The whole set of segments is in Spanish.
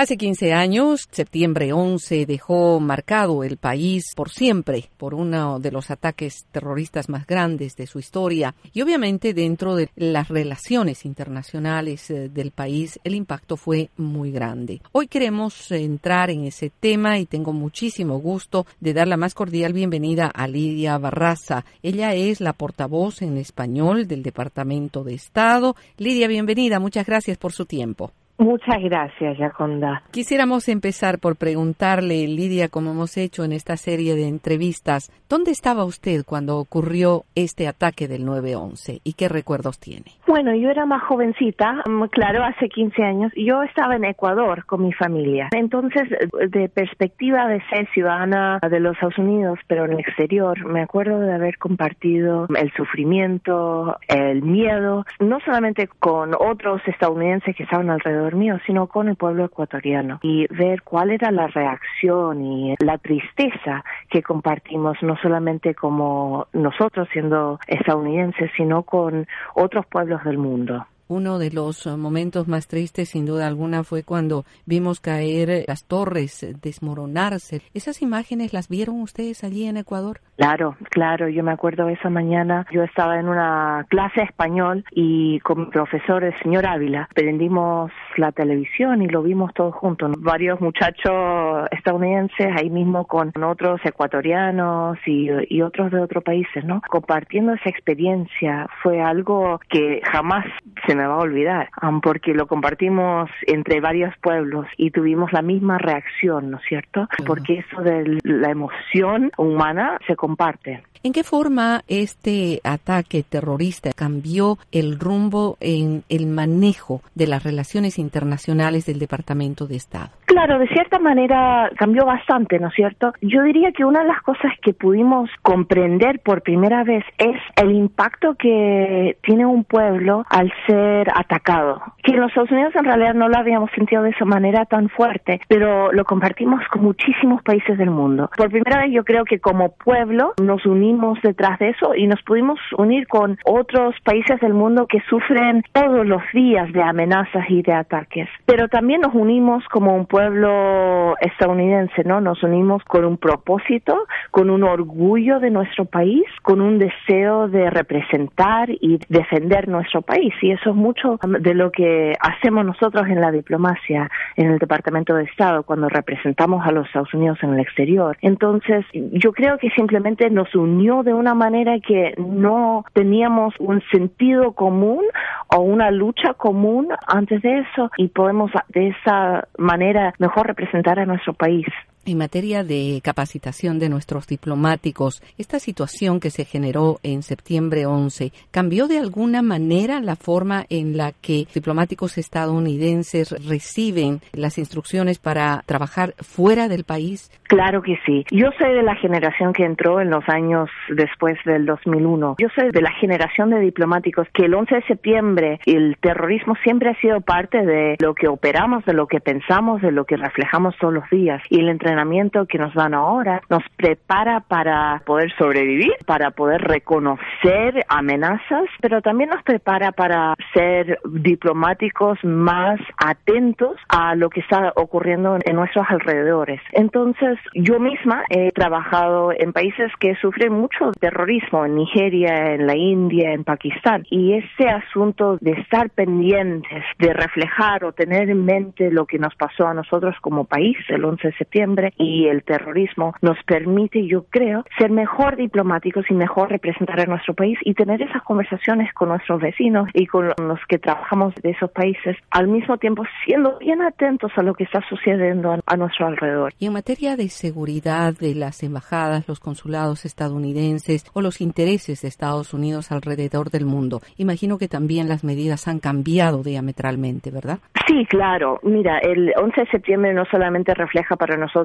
Hace 15 años, septiembre 11, dejó marcado el país por siempre por uno de los ataques terroristas más grandes de su historia. Y obviamente dentro de las relaciones internacionales del país, el impacto fue muy grande. Hoy queremos entrar en ese tema y tengo muchísimo gusto de dar la más cordial bienvenida a Lidia Barraza. Ella es la portavoz en español del Departamento de Estado. Lidia, bienvenida. Muchas gracias por su tiempo. Muchas gracias, Yaconda. Quisiéramos empezar por preguntarle, Lidia, como hemos hecho en esta serie de entrevistas, ¿dónde estaba usted cuando ocurrió este ataque del 9/11 y qué recuerdos tiene? Bueno, yo era más jovencita, claro, hace 15 años. Yo estaba en Ecuador con mi familia. Entonces, de perspectiva de ser ciudadana de los Estados Unidos, pero en el exterior, me acuerdo de haber compartido el sufrimiento, el miedo, no solamente con otros estadounidenses que estaban alrededor mío, sino con el pueblo ecuatoriano, y ver cuál era la reacción y la tristeza que compartimos, no solamente como nosotros siendo estadounidenses, sino con otros pueblos del mundo. Uno de los momentos más tristes, sin duda alguna, fue cuando vimos caer las torres, desmoronarse. ¿Esas imágenes las vieron ustedes allí en Ecuador? Claro, yo me acuerdo esa mañana, yo estaba en una clase de español y con mi profesor, el señor Ávila, prendimos la televisión y lo vimos todos juntos. Varios muchachos estadounidenses ahí mismo con otros ecuatorianos y otros de otros países, ¿no? Compartiendo esa experiencia fue algo que jamás se me va a olvidar, porque lo compartimos entre varios pueblos y tuvimos la misma reacción, ¿no es cierto? Porque eso de la emoción humana se comparte. ¿En qué forma este ataque terrorista cambió el rumbo en el manejo de las relaciones internacionales del Departamento de Estado? Claro, de cierta manera cambió bastante, ¿no es cierto? Yo diría que una de las cosas que pudimos comprender por primera vez es el impacto que tiene un pueblo al ser atacado. Que en los Estados Unidos en realidad no lo habíamos sentido de esa manera tan fuerte, pero lo compartimos con muchísimos países del mundo. Por primera vez yo creo que como pueblo nos unimos detrás de eso y nos pudimos unir con otros países del mundo que sufren todos los días de amenazas y de ataques. Pero también nos unimos como un pueblo estadounidense, ¿no? Nos unimos con un propósito, con un orgullo de nuestro país, con un deseo de representar y defender nuestro país. Y eso es mucho de lo que hacemos nosotros en la diplomacia, en el Departamento de Estado, cuando representamos a los Estados Unidos en el exterior. Entonces, yo creo que simplemente nos unió de una manera que no teníamos un sentido común o una lucha común antes de eso, y podemos de esa manera mejor representar a nuestro país. En materia de capacitación de nuestros diplomáticos, esta situación que se generó en septiembre 11, ¿cambió de alguna manera la forma en la que diplomáticos estadounidenses reciben las instrucciones para trabajar fuera del país? Claro que sí. Yo soy de la generación que entró en los años después del 2001. Yo soy de la generación de diplomáticos que el 11 de septiembre el terrorismo siempre ha sido parte de lo que operamos, de lo que pensamos, de lo que reflejamos todos los días. Y el entrenamiento que nos dan ahora nos prepara para poder sobrevivir, para poder reconocer amenazas, pero también nos prepara para ser diplomáticos más atentos a lo que está ocurriendo en nuestros alrededores. Entonces, yo misma he trabajado en países que sufren mucho terrorismo, en Nigeria, en la India, en Pakistán, y ese asunto de estar pendientes, de reflejar o tener en mente lo que nos pasó a nosotros como país el 11 de septiembre y el terrorismo nos permite, yo creo, ser mejor diplomáticos y mejor representar a nuestro país y tener esas conversaciones con nuestros vecinos y con los que trabajamos de esos países, al mismo tiempo siendo bien atentos a lo que está sucediendo a nuestro alrededor. Y en materia de seguridad de las embajadas, los consulados estadounidenses o los intereses de Estados Unidos alrededor del mundo, imagino que también las medidas han cambiado diametralmente, ¿verdad? Sí, claro. Mira, el 11 de septiembre no solamente refleja para nosotros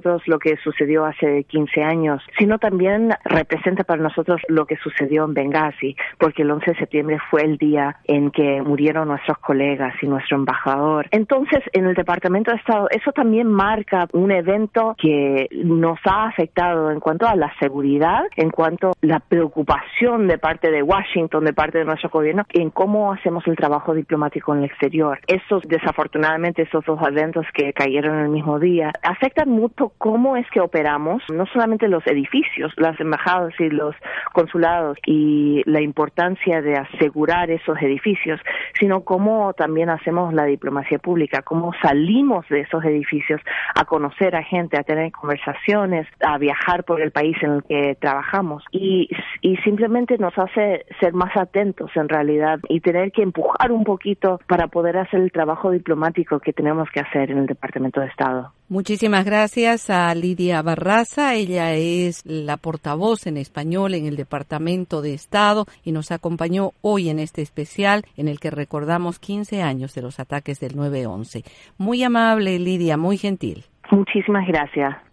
nosotros lo que sucedió hace 15 años, sino también representa para nosotros lo que sucedió en Benghazi, porque el 11 de septiembre fue el día en que murieron nuestros colegas y nuestro embajador. Entonces, en el Departamento de Estado, eso también marca un evento que nos ha afectado en cuanto a la seguridad, en cuanto a la preocupación de parte de Washington, de parte de nuestro gobierno, en cómo hacemos el trabajo diplomático en el exterior. Desafortunadamente, esos dos eventos que cayeron el mismo día afectan mucho cómo es que operamos, no solamente los edificios, las embajadas y los consulados y la importancia de asegurar esos edificios, sino cómo también hacemos la diplomacia pública, cómo salimos de esos edificios a conocer a gente, a tener conversaciones, a viajar por el país en el que trabajamos y simplemente nos hace ser más atentos en realidad y tener que empujar un poquito para poder hacer el trabajo diplomático que tenemos que hacer en el Departamento de Estado. Muchísimas gracias a Lidia Barraza. Ella es la portavoz en español en el Departamento de Estado y nos acompañó hoy en este especial en el que recordamos 15 años de los ataques del 9/11. Muy amable, Lidia, muy gentil. Muchísimas gracias.